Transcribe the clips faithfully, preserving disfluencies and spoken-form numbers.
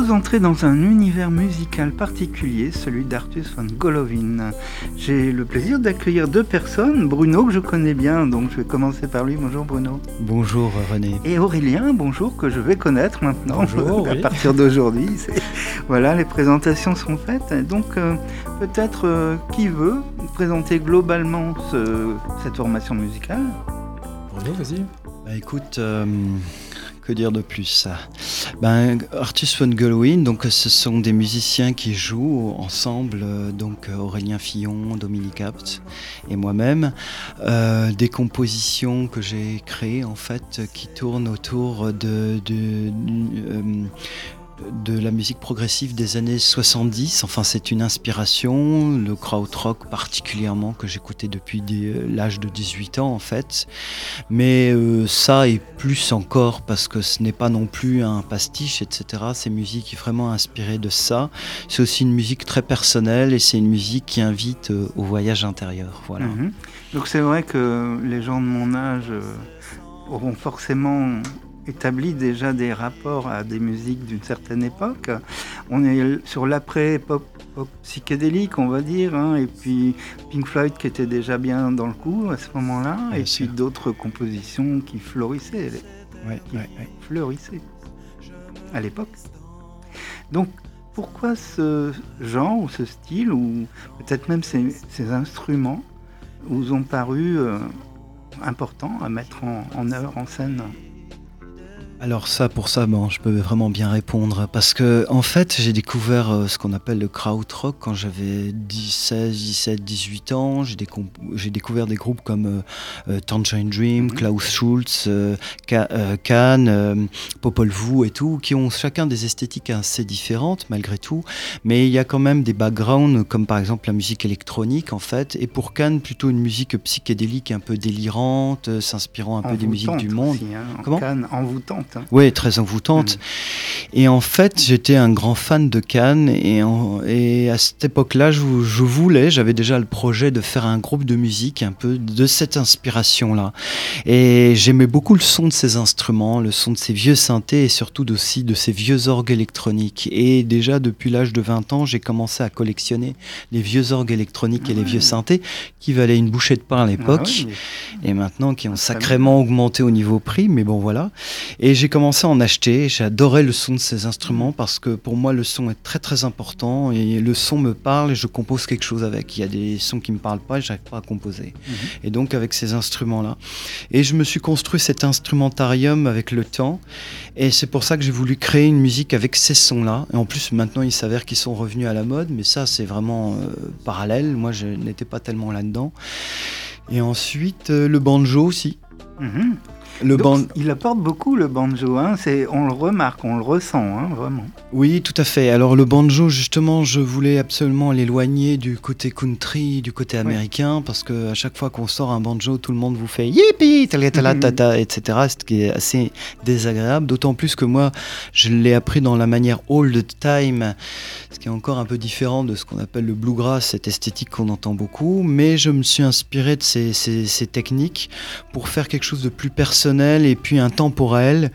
vous entrez dans un univers musical particulier, celui d'Artus von Golovin. J'ai le plaisir d'accueillir deux personnes, Bruno que je connais bien, donc je vais commencer par lui. Bonjour Bruno. Bonjour René. Et Aurélien, bonjour, que je vais connaître maintenant. Bonjour, à oui. partir d'aujourd'hui. C'est... Voilà, les présentations sont faites. Donc euh, peut-être euh, qui veut présenter globalement ce, cette formation musicale? Bruno, vas-y. Bah écoute, euh, que dire de plus? Ben, Artus von Golovin, donc ce sont des musiciens qui jouent ensemble, euh, donc Aurélien Fillon, Dominique Abt et moi-même, euh, des compositions que j'ai créées en fait qui tournent autour de, de, de euh, de la musique progressive des années soixante-dix. Enfin, c'est une inspiration, le krautrock particulièrement, que j'écoutais depuis des, l'âge de dix-huit ans en fait. Mais euh, ça et plus encore, parce que ce n'est pas non plus un pastiche, et cetera. C'est une musique qui est vraiment inspirée de ça. C'est aussi une musique très personnelle et c'est une musique qui invite euh, au voyage intérieur. Voilà. Mmh. Donc c'est vrai que les gens de mon âge euh, auront forcément établit déjà des rapports à des musiques d'une certaine époque. On est sur l'après-pop pop psychédélique, on va dire, hein, et puis Pink Floyd qui était déjà bien dans le coup à ce moment-là, bien et sûr. Puis d'autres compositions qui fleurissaient, ouais, qui ouais, ouais. fleurissaient à l'époque. Donc, pourquoi ce genre ou ce style, ou peut-être même ces, ces instruments, vous ont paru euh, importants à mettre en, en œuvre, en scène ? Alors ça, pour ça, bon, je peux vraiment bien répondre parce que en fait, j'ai découvert euh, ce qu'on appelle le krautrock quand j'avais seize, dix-sept, dix-huit ans. J'ai, décom- j'ai découvert des groupes comme euh, euh, Tangerine Dream, Klaus Schulze, euh, Ka- euh, Can, euh, Popol Vuh et tout, qui ont chacun des esthétiques assez différentes malgré tout, mais il y a quand même des backgrounds comme par exemple la musique électronique en fait, et pour Can plutôt une musique psychédélique un peu délirante, euh, s'inspirant un peu des musiques du monde. Aussi, hein, Comment ? Can, envoûtante. Oui, très envoûtante. Mmh. Et en fait, j'étais un grand fan de Can. Et, en, et à cette époque-là, je, je voulais, j'avais déjà le projet de faire un groupe de musique un peu de cette inspiration-là. Et j'aimais beaucoup le son de ces instruments, le son de ces vieux synthés et surtout aussi de ces vieux orgues électroniques. Et déjà, depuis l'âge de vingt ans, j'ai commencé à collectionner les vieux orgues électroniques ah et les ouais. vieux synthés qui valaient une bouchée de pain à l'époque. Ah ouais. Et maintenant, qui ont sacrément augmenté au niveau prix. Mais bon, voilà. Et j'ai commencé à en acheter, j'adorais le son de ces instruments parce que pour moi le son est très très important et le son me parle et je compose quelque chose avec. Il y a des sons qui ne me parlent pas et je n'arrive pas à composer. Mmh. Et donc avec ces instruments-là. Et je me suis construit cet instrumentarium avec le temps et c'est pour ça que j'ai voulu créer une musique avec ces sons-là. Et en plus maintenant il s'avère qu'ils sont revenus à la mode, mais ça c'est vraiment euh, parallèle, moi je n'étais pas tellement là-dedans. Et ensuite euh, le banjo aussi. Mmh. Le Donc, ban... Il apporte beaucoup le banjo, hein. C'est, on le remarque, on le ressent, hein, vraiment. Oui, tout à fait. Alors le banjo, justement, je voulais absolument l'éloigner du côté country, du côté américain, oui. Parce qu'à chaque fois qu'on sort un banjo, tout le monde vous fait yippee, tata, et cetera, ce qui est assez désagréable, d'autant plus que moi, je l'ai appris dans la manière old time, ce qui est encore un peu différent de ce qu'on appelle le bluegrass, cette esthétique qu'on entend beaucoup, mais je me suis inspiré de ces, ces, ces techniques pour faire quelque chose de plus personnel et puis intemporel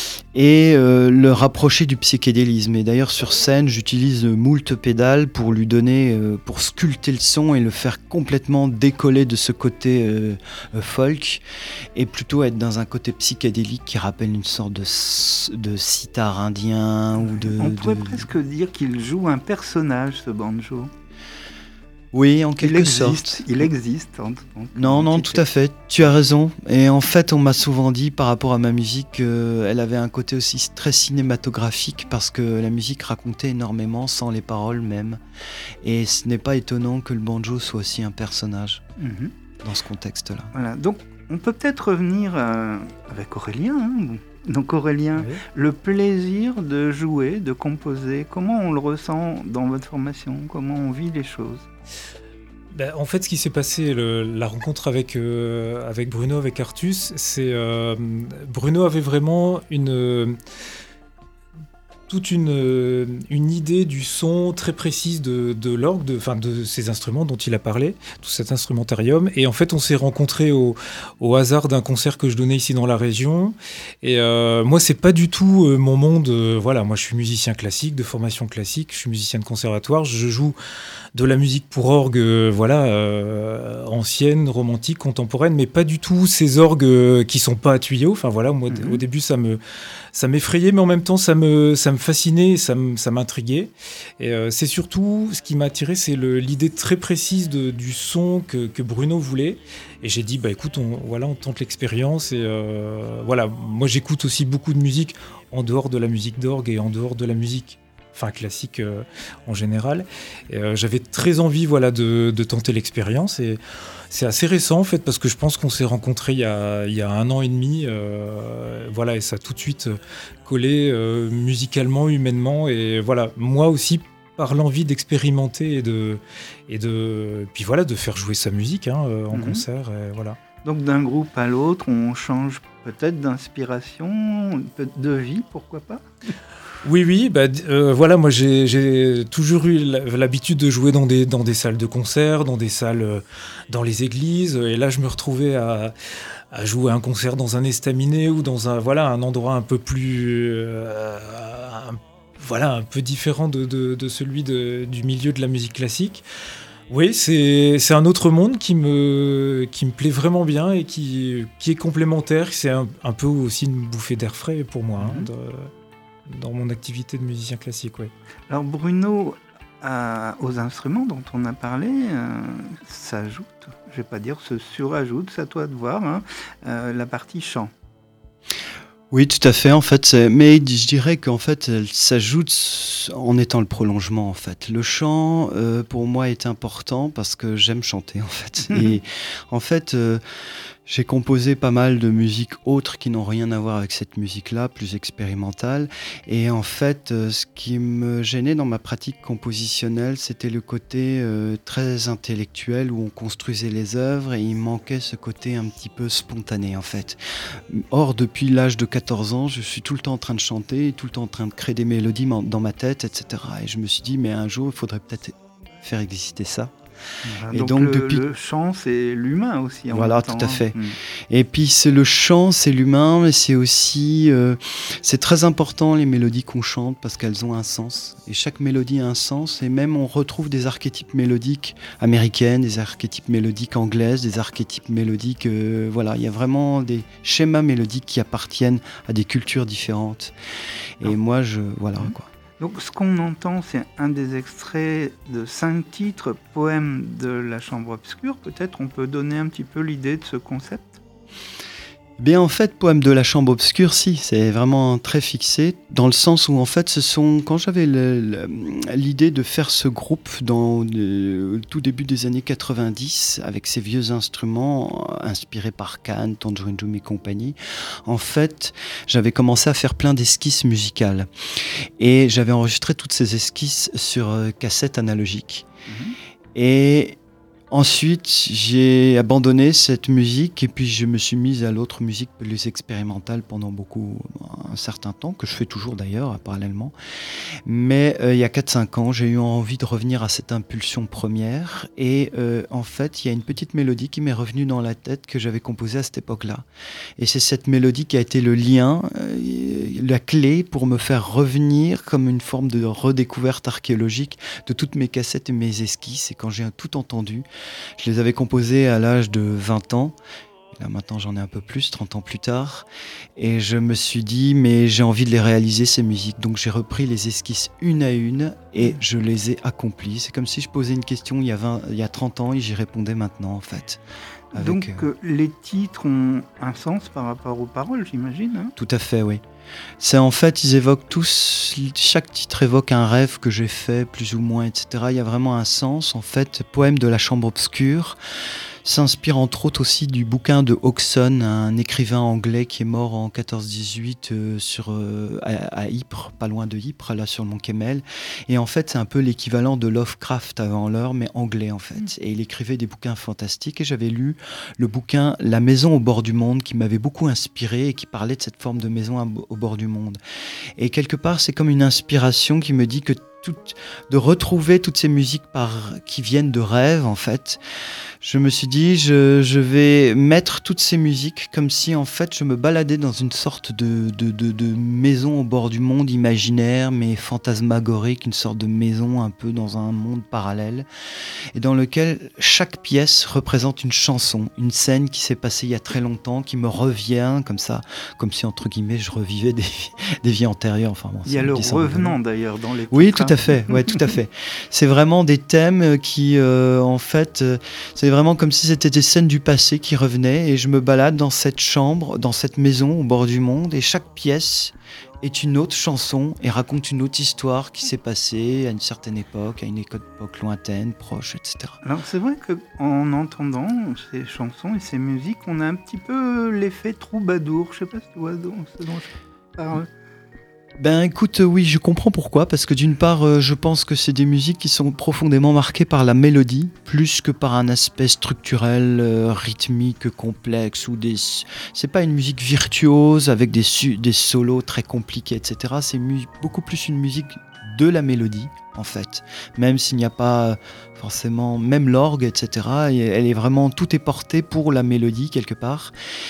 et euh, le rapprocher du psychédélisme. Et d'ailleurs sur scène j'utilise moult pédales pour lui donner, euh, pour sculpter le son et le faire complètement décoller de ce côté euh, euh, folk et plutôt être dans un côté psychédélique qui rappelle une sorte de, de sitar indien ou de... On pourrait de... presque dire qu'il joue un personnage, ce banjo. Oui, en quelque il existe, sorte. Il existe. En, en, non, non, tout à fait. Tu as raison. Et en fait, on m'a souvent dit par rapport à ma musique qu'elle avait un côté aussi très cinématographique parce que la musique racontait énormément sans les paroles même. Et ce n'est pas étonnant que le banjo soit aussi un personnage mm-hmm. dans ce contexte-là. Voilà. Donc, on peut peut-être revenir euh, avec Aurélien. Hein. Donc Aurélien, oui. Le plaisir de jouer, de composer, comment on le ressent dans votre formation? Comment on vit les choses? Ben, en fait, ce qui s'est passé, le, la rencontre avec, euh, avec Bruno, avec Artus, c'est euh, Bruno avait vraiment une... Euh, toute une, euh, une idée du son très précise de, de l'orgue, de, enfin, de ces instruments dont il a parlé, tout cet instrumentarium. Et en fait, on s'est rencontrés au, au hasard d'un concert que je donnais ici dans la région. Et euh, moi, c'est pas du tout euh, mon monde. Euh, voilà, moi, je suis musicien classique, de formation classique. Je suis musicien de conservatoire. Je joue de la musique pour orgue, euh, voilà, euh, ancienne, romantique, contemporaine, mais pas du tout ces orgues euh, qui sont pas à tuyaux. Enfin voilà, moi, mmh. au début, ça me, ça m'effrayait, mais en même temps, ça me, ça me fascinait, ça, me, ça m'intriguait. Et euh, c'est surtout ce qui m'a attiré, c'est le, l'idée très précise de, du son que, que Bruno voulait. Et j'ai dit, bah écoute, on, voilà, on tente l'expérience. Et euh, voilà, moi, j'écoute aussi beaucoup de musique en dehors de la musique d'orgue et en dehors de la musique. Enfin classique euh, en général. Et, euh, j'avais très envie, voilà, de, de tenter l'expérience. Et c'est assez récent en fait parce que je pense qu'on s'est rencontrés il y a, il y a un an et demi. Euh, voilà, et ça a tout de suite collé euh, musicalement, humainement. Et voilà, moi aussi par l'envie d'expérimenter et de et de puis voilà de faire jouer sa musique hein, euh, en mmh. concert. Et voilà. Donc d'un groupe à l'autre, on change peut-être d'inspiration, de vie, pourquoi pas ? Oui, oui, bah, euh, voilà, moi j'ai, j'ai toujours eu l'habitude de jouer dans des, dans des salles de concert, dans des salles, euh, dans les églises, et là je me retrouvais à, à jouer un concert dans un estaminet ou dans un, voilà, un endroit un peu plus, euh, un, voilà, un peu différent de, de, de celui de, du milieu de la musique classique. Oui, c'est, c'est un autre monde qui me, qui me plaît vraiment bien et qui, qui est complémentaire, c'est un, un peu aussi une bouffée d'air frais pour moi, hein, de, dans mon activité de musicien classique, oui. Alors Bruno, à, aux instruments dont on a parlé, euh, s'ajoute, je ne vais pas dire se surajoute, c'est à toi de voir, hein, euh, la partie chant. Oui, tout à fait. En fait, c'est... mais je dirais qu'en fait, elle s'ajoute en étant le prolongement. En fait, le chant, euh, pour moi, est important parce que j'aime chanter. En fait, et en fait. Euh, J'ai composé pas mal de musiques autres qui n'ont rien à voir avec cette musique-là, plus expérimentale. Et en fait, euh, ce qui me gênait dans ma pratique compositionnelle, c'était le côté euh, très intellectuel où on construisait les œuvres et il manquait ce côté un petit peu spontané en fait. Or, depuis l'âge de quatorze ans, je suis tout le temps en train de chanter, tout le temps en train de créer des mélodies dans ma tête, et cetera. Et je me suis dit, mais un jour, il faudrait peut-être faire exister ça. Voilà, et donc, donc le, depuis... le chant, c'est l'humain aussi. En voilà, même temps, tout à fait. Mmh. Et puis c'est le chant, c'est l'humain, mais c'est aussi, euh, c'est très important les mélodies qu'on chante parce qu'elles ont un sens. Et chaque mélodie a un sens. Et même on retrouve des archétypes mélodiques américaines, des archétypes mélodiques anglaises, des archétypes mélodiques. Euh, voilà, il y a vraiment des schémas mélodiques qui appartiennent à des cultures différentes. Et non. moi, je voilà mmh. quoi. Donc ce qu'on entend, c'est un des extraits de cinq titres, poèmes de la Chambre obscure. Peut-être on peut donner un petit peu l'idée de ce concept ? Bien en fait, poème de la Chambre obscure, si, c'est vraiment très fixé, dans le sens où en fait, ce sont, quand j'avais le, le, l'idée de faire ce groupe dans le, le tout début des années quatre-vingt-dix, avec ces vieux instruments inspirés par Kahn, Tangerine Dream et compagnie, en fait, j'avais commencé à faire plein d'esquisses musicales. Et j'avais enregistré toutes ces esquisses sur euh, cassette analogique. Mmh. Et ensuite, j'ai abandonné cette musique et puis je me suis mise à l'autre musique plus expérimentale pendant beaucoup, un certain temps, que je fais toujours d'ailleurs, parallèlement. Mais euh, il y a quatre cinq ans, j'ai eu envie de revenir à cette impulsion première et euh, en fait, il y a une petite mélodie qui m'est revenue dans la tête que j'avais composée à cette époque-là. Et c'est cette mélodie qui a été le lien, euh, la clé pour me faire revenir comme une forme de redécouverte archéologique de toutes mes cassettes et mes esquisses. Et quand j'ai tout entendu, je les avais composés à l'âge de vingt ans. Là, maintenant, j'en ai un peu plus, trente ans plus tard. Et je me suis dit, mais j'ai envie de les réaliser, ces musiques. Donc, j'ai repris les esquisses une à une et je les ai accomplies. C'est comme si je posais une question il y a, vingt, il y a trente ans et j'y répondais maintenant, en fait. Avec, Donc, euh, les titres ont un sens par rapport aux paroles, j'imagine, hein ? Tout à fait, oui. C'est en fait, ils évoquent tous, chaque titre évoque un rêve que j'ai fait, plus ou moins, et cetera. Il y a vraiment un sens. En fait, poème de la Chambre obscure s'inspire entre autres aussi du bouquin de Hodgson, un écrivain anglais qui est mort en quatorze dix-huit euh, sur, euh, à, à Ypres, pas loin de Ypres, là sur le mont Kemmel. Et en fait, c'est un peu l'équivalent de Lovecraft avant l'heure, mais anglais en fait. Et il écrivait des bouquins fantastiques et j'avais lu le bouquin La maison au bord du monde qui m'avait beaucoup inspiré et qui parlait de cette forme de maison au bord du monde. Et quelque part, c'est comme une inspiration qui me dit que tout, de retrouver toutes ces musiques par, qui viennent de rêves, en fait. Je me suis dit, je, je vais mettre toutes ces musiques comme si, en fait, je me baladais dans une sorte de, de, de, de maison au bord du monde imaginaire, mais fantasmagorique, une sorte de maison un peu dans un monde parallèle, et dans lequel chaque pièce représente une chanson, une scène qui s'est passée il y a très longtemps, qui me revient comme ça, comme si, entre guillemets, je revivais des, des vies antérieures. Enfin, bon, il y a le revenant, d'ailleurs, dans les Oui, tout à fait. Ouais, tout à fait. C'est vraiment des thèmes qui, euh, en fait, euh, c'est vraiment comme si c'était des scènes du passé qui revenaient, et je me balade dans cette chambre, dans cette maison au bord du monde, et chaque pièce est une autre chanson et raconte une autre histoire qui s'est passée à une certaine époque, à une époque lointaine, proche, et cetera. Alors c'est vrai qu'en entendant ces chansons et ces musiques, on a un petit peu l'effet troubadour. Je sais pas si tu vois ce dont je parle. Ben écoute, euh, oui, je comprends pourquoi, parce que d'une part, euh, je pense que c'est des musiques qui sont profondément marquées par la mélodie, plus que par un aspect structurel, euh, rythmique, complexe, ou des... C'est pas une musique virtuose avec des, su... des solos très compliqués, et cetera. C'est mu... beaucoup plus une musique de la mélodie, en fait. Même s'il n'y a pas forcément, même l'orgue, et cetera. Elle est vraiment, tout est porté pour la mélodie, quelque part.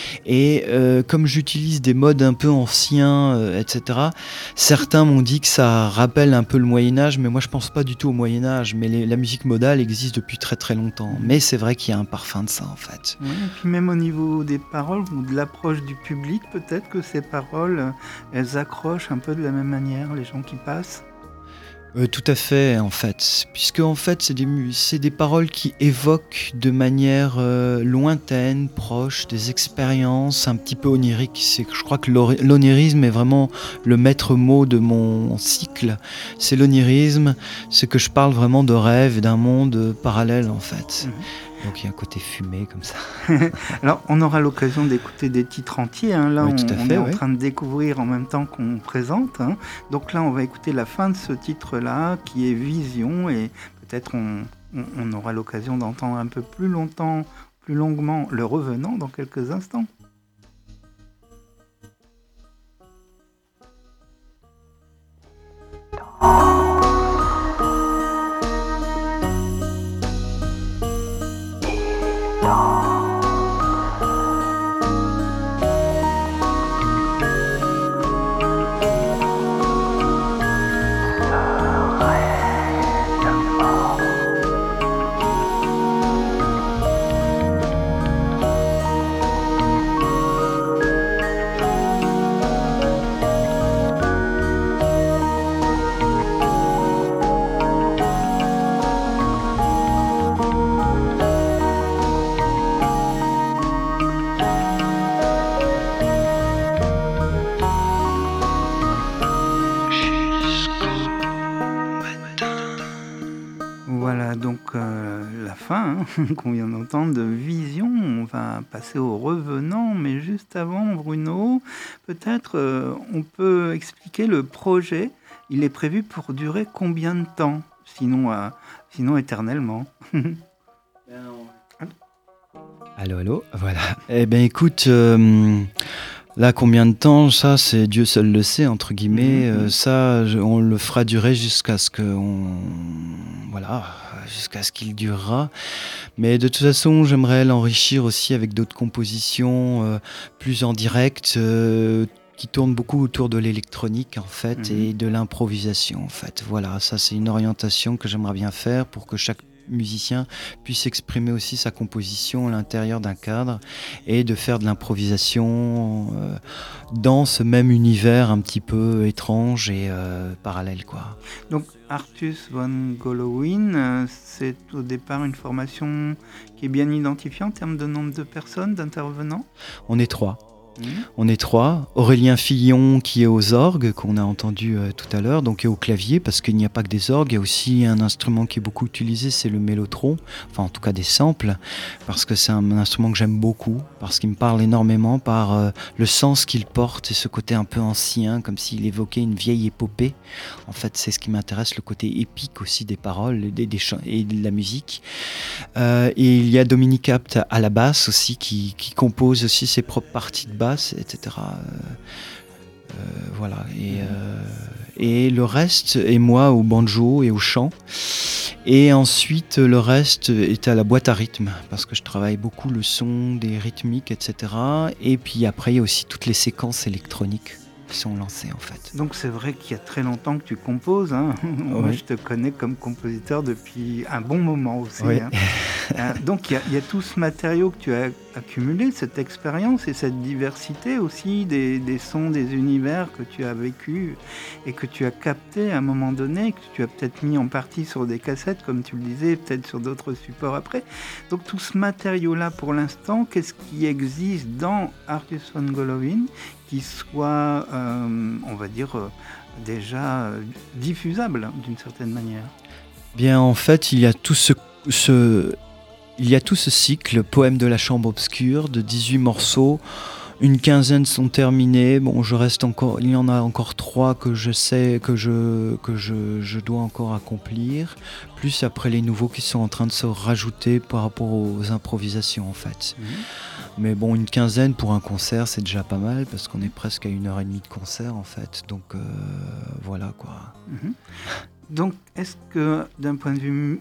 Et euh, comme j'utilise des modes un peu anciens, euh, et cetera, certains m'ont dit que ça rappelle un peu le Moyen-Âge, mais moi je pense pas du tout au Moyen-Âge. Mais les, la musique modale existe depuis très très longtemps. Mais c'est vrai qu'il y a un parfum de ça, en fait. Oui, et puis même au niveau des paroles ou de l'approche du public, peut-être que ces paroles, elles accrochent un peu de la même manière les gens qui passent. Euh, tout à fait, en fait, puisque en fait c'est des, c'est des paroles qui évoquent de manière euh, lointaine, proche, des expériences un petit peu oniriques. C'est, je crois que l'onirisme est vraiment le maître mot de mon cycle. C'est l'onirisme, c'est que je parle vraiment de rêve et d'un monde parallèle, en fait. Mmh. Donc il y a un côté fumé comme ça. Alors on aura l'occasion d'écouter des titres entiers. Hein. Là, oui, on, fait, on est oui. en train de découvrir en même temps qu'on présente. Hein. Donc là, on va écouter la fin de ce titre-là, qui est Vision, et peut-être on, on, on aura l'occasion d'entendre un peu plus longtemps, plus longuement Le Revenant dans quelques instants. Voilà donc euh, la fin hein, qu'on vient d'entendre de Vision. On va passer au Revenant, mais juste avant, Bruno, peut-être euh, on peut expliquer le projet. Il est prévu pour durer combien de temps ? Sinon, euh, sinon éternellement. Allô, allô, voilà. Eh bien écoute... Euh... Là, combien de temps, ça, c'est Dieu seul le sait, entre guillemets. Mmh. Euh, ça, je, on le fera durer jusqu'à ce que on, voilà, jusqu'à ce qu'il durera. Mais de toute façon, j'aimerais l'enrichir aussi avec d'autres compositions euh, plus en direct, euh, qui tournent beaucoup autour de l'électronique, en fait, mmh. et de l'improvisation, en fait. Voilà, ça, c'est une orientation que j'aimerais bien faire pour que chaque musicien puisse exprimer aussi sa composition à l'intérieur d'un cadre et de faire de l'improvisation euh, dans ce même univers un petit peu étrange et euh, parallèle, quoi. Donc Artus von Golovin, euh, c'est au départ une formation qui est bien identifiée en termes de nombre de personnes, d'intervenants ? On est trois. Mmh. On est trois. Aurélien Fillon qui est aux orgues, qu'on a entendu euh, tout à l'heure, donc et au clavier, parce qu'il n'y a pas que des orgues, il y a aussi un instrument qui est beaucoup utilisé, c'est le mélotron, enfin en tout cas des samples, parce que c'est un, un instrument que j'aime beaucoup, parce qu'il me parle énormément par euh, le sens qu'il porte et ce côté un peu ancien, comme s'il évoquait une vieille épopée. En fait, c'est ce qui m'intéresse, le côté épique aussi des paroles des, des chants, et de la musique. Euh, et il y a Dominique Apt à la basse aussi, qui, qui compose aussi ses propres parties de basse, et cetera. voilà. Et, euh, et le reste, et moi au banjo et au chant. Et ensuite, le reste est à la boîte à rythme, parce que je travaille beaucoup le son, des rythmiques, et cetera. Et puis après, il y a aussi toutes les séquences électroniques qui sont lancées, en fait. Donc c'est vrai qu'il y a très longtemps que tu composes. Hein. Oui. Moi, je te connais comme compositeur depuis un bon moment aussi. Oui. Hein. euh, donc il y, y a tout ce matériau que tu as accumulé, cette expérience et cette diversité aussi des, des sons, des univers que tu as vécu et que tu as capté à un moment donné, que tu as peut-être mis en partie sur des cassettes, comme tu le disais, peut-être sur d'autres supports après. Donc tout ce matériau-là, pour l'instant, qu'est-ce qui existe dans Artus von Golovin qui soit, euh, on va dire, euh, déjà euh, diffusable d'une certaine manière? Bien, en fait, il y a tout ce... ce... Il y a tout ce cycle, Poème de la chambre obscure, de dix-huit morceaux. Une quinzaine sont terminés. Bon, je reste encore, il y en a encore trois que je sais, que je, que je, je dois encore accomplir. Plus après les nouveaux qui sont en train de se rajouter par rapport aux improvisations, en fait. Mmh. Mais bon, une quinzaine pour un concert, c'est déjà pas mal parce qu'on est presque à une heure et demie de concert, en fait. Donc, euh, voilà, quoi. Mmh. Donc, est-ce que, d'un point de vue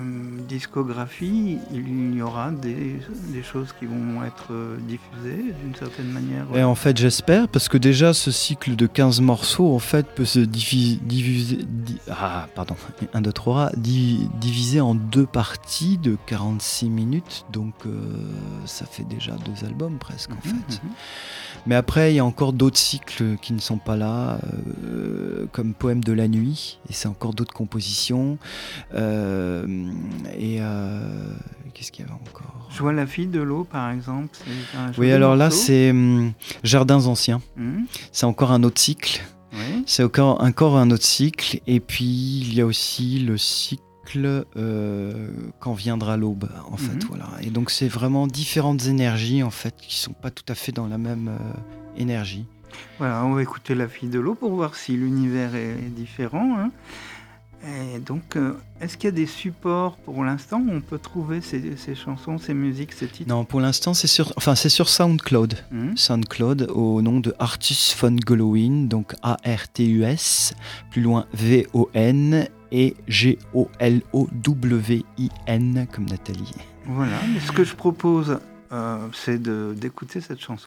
discographie, il y aura des, des choses qui vont être diffusées d'une certaine manière? Et en fait, j'espère, parce que déjà, ce cycle de quinze morceaux, en fait, peut se diffuser, diviser, di, ah, pardon, un, deux, trois, di, diviser en deux parties de quarante-six minutes, donc euh, ça fait déjà deux albums presque, en mmh, fait. Mmh. Mais après, il y a encore d'autres cycles qui ne sont pas là, euh, comme Poème de la nuit, et c'est encore d'autres compositions. Euh, et euh, qu'est-ce qu'il y avait encore? Je vois La fille de l'eau, par exemple. C'est oui, alors là, c'est hum, Jardins anciens. Mmh. C'est encore un autre cycle. Oui. C'est encore, encore un autre cycle. Et puis, il y a aussi le cycle Euh, quand viendra l'aube, en fait, mmh. voilà. Et donc c'est vraiment différentes énergies, en fait, qui sont pas tout à fait dans la même euh, énergie. Voilà, on va écouter La fille de l'eau pour voir si l'univers est, est différent. Hein. Et donc, euh, est-ce qu'il y a des supports pour l'instant où on peut trouver ces, ces chansons, ces musiques, ces titres? Non, pour l'instant, c'est sur, enfin, c'est sur SoundCloud. Mmh. SoundCloud, au nom de Artus von Golovin, donc A R T U S, plus loin V O N et G O L O W I N, comme Nathalie. Voilà, mais ce que je propose, euh, c'est de, d'écouter cette chanson.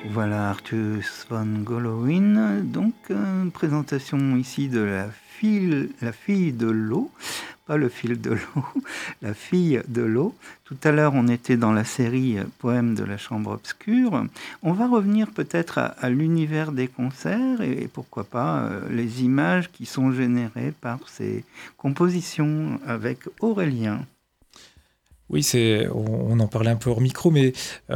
Voilà Artus von Golovin, donc euh, présentation ici de la fille, la fille de l'eau, pas le fil de l'eau, la fille de l'eau. Tout à l'heure on était dans la série Poèmes de la chambre obscure. On va revenir peut-être à, à l'univers des concerts et, et pourquoi pas euh, les images qui sont générées par ces compositions avec Aurélien. Oui, c'est, on, on en parlait un peu hors micro, mais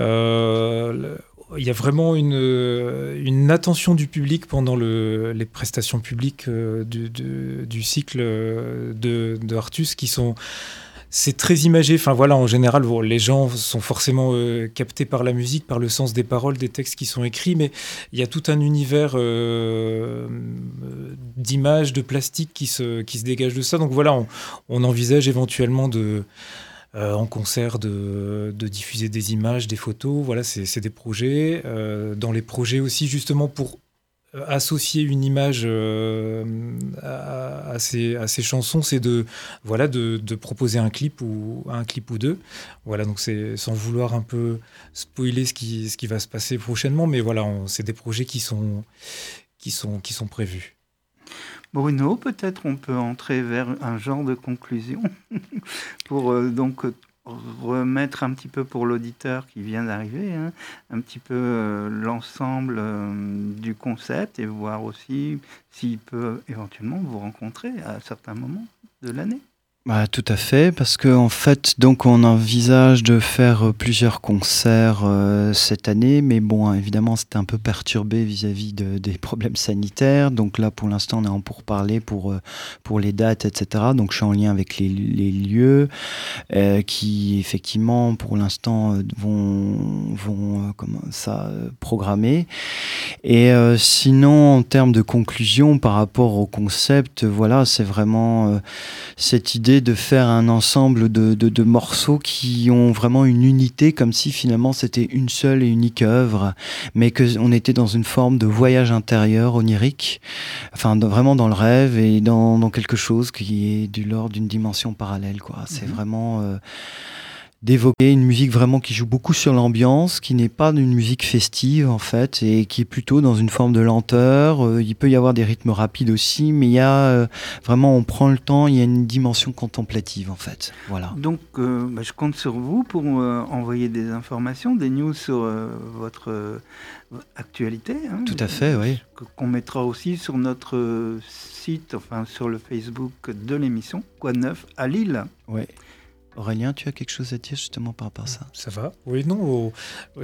euh, le, il y a vraiment une, une attention du public pendant le, les prestations publiques du, du, du cycle de, de Artus qui sont... C'est très imagé. Enfin voilà, en général, bon, les gens sont forcément euh, captés par la musique, par le sens des paroles, des textes qui sont écrits, mais il y a tout un univers euh, d'images, de plastique qui se, qui se dégage de ça. Donc voilà, on, on envisage éventuellement de... Euh, en concert de, de diffuser des images, des photos, voilà, c'est, c'est des projets. Euh, dans les projets aussi, justement, pour euh, associer une image euh, à, à, ces, à ces chansons, c'est de, voilà, de, de proposer un clip, ou, un clip ou deux. Voilà, donc c'est sans vouloir un peu spoiler ce qui, ce qui va se passer prochainement, mais voilà, on, c'est des projets qui sont, qui sont, qui sont prévus. Bruno, peut-être on peut entrer vers un genre de conclusion pour euh, donc remettre un petit peu pour l'auditeur qui vient d'arriver, hein, un petit peu euh, l'ensemble euh, du concept et voir aussi s'il peut éventuellement vous rencontrer à certains moments de l'année. Bah, tout à fait, parce que en fait, donc on envisage de faire plusieurs concerts euh, cette année, mais bon, évidemment, c'était un peu perturbé vis-à-vis de, des problèmes sanitaires. Donc là, pour l'instant, on est en pourparlers pour pour les dates, et cetera. Donc je suis en lien avec les, les lieux euh, qui, effectivement, pour l'instant, vont vont euh, comment ça euh, programmer. Et euh, sinon, en termes de conclusion par rapport au concept, voilà, c'est vraiment euh, cette idée de faire un ensemble de, de, de morceaux qui ont vraiment une unité, comme si finalement c'était une seule et unique œuvre, mais qu'on était dans une forme de voyage intérieur onirique, enfin de, vraiment dans le rêve et dans, dans quelque chose qui est du l'ordre d'une dimension parallèle, quoi. C'est mmh. vraiment... Euh, d'évoquer une musique vraiment qui joue beaucoup sur l'ambiance, qui n'est pas une musique festive en fait, et qui est plutôt dans une forme de lenteur. Euh, il peut y avoir des rythmes rapides aussi, mais il y a euh, vraiment, on prend le temps, il y a une dimension contemplative en fait. Voilà. Donc euh, bah, je compte sur vous pour euh, envoyer des informations, des news sur euh, votre euh, actualité. Hein, Tout à fait, oui. Qu'on mettra aussi sur notre site, enfin sur le Facebook de l'émission, Quoi de neuf à Lille. Oui. Aurélien, tu as quelque chose à dire justement par rapport à ça ? Ça va ? Oui, non. Il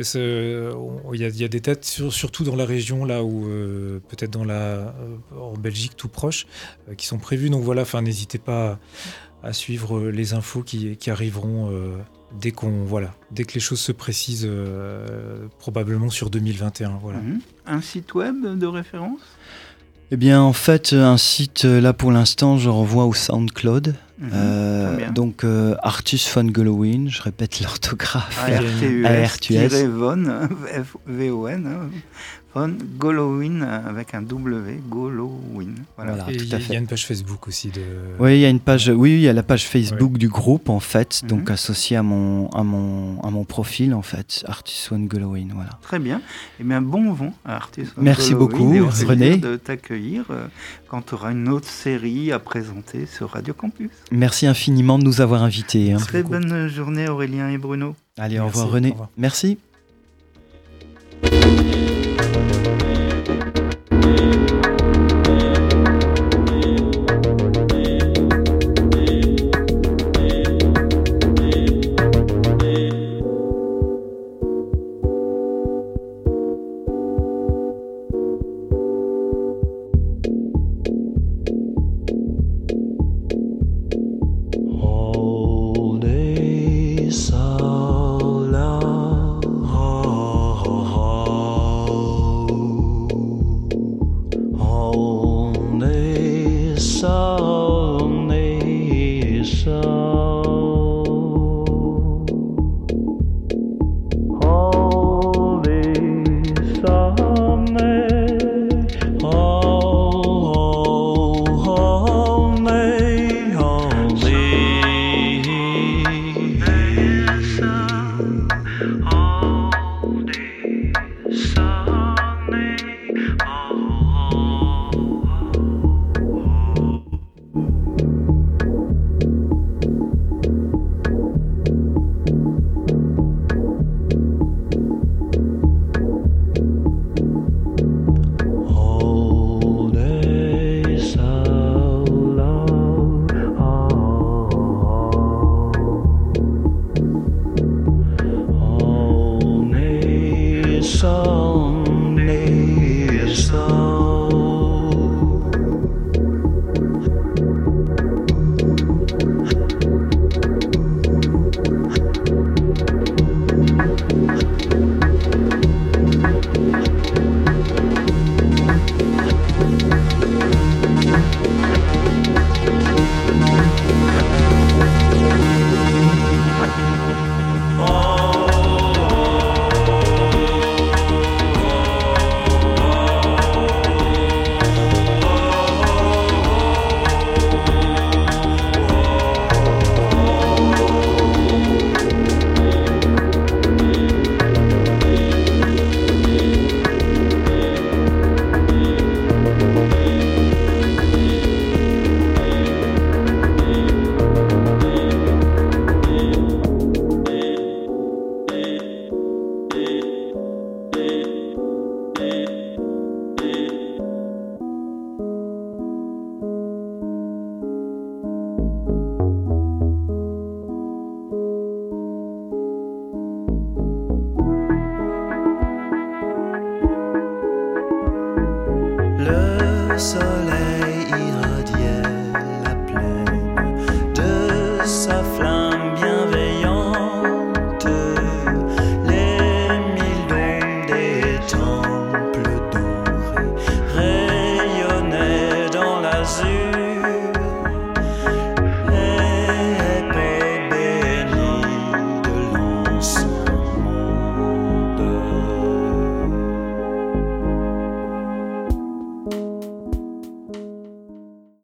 y, y a des dates, sur, surtout dans la région, là où euh, peut-être dans la, euh, en Belgique tout proche, euh, qui sont prévues. Donc voilà, n'hésitez pas à, à suivre les infos qui, qui arriveront euh, dès, qu'on, voilà, dès que les choses se précisent, euh, probablement sur deux mille vingt et un. Voilà. Mmh. Un site web de référence ? Eh bien, en fait, un site, là pour l'instant, je renvoie au SoundCloud. Mmh, euh, donc, euh, Artus von Golovin, je répète l'orthographe. A R T U S von, V O N, von Golovin avec un W, Golovin. Voilà. Voilà, et il y, y a une page Facebook aussi. De... Oui, il y a une page, oui, il y a la page Facebook ouais. du groupe, en fait, mmh. donc associée à mon, à, mon, à mon profil, en fait, Artus von Golovin. Voilà. Très bien. Eh bien, bon vent à Artus von Merci Golovin. beaucoup, René. De t'accueillir euh, quand tu auras une autre série à présenter sur Radio Campus. Merci infiniment de nous avoir invités. Hein. Très bonne journée Aurélien et Bruno. Allez, Merci, au revoir René. Au revoir. Merci. Oh soleil.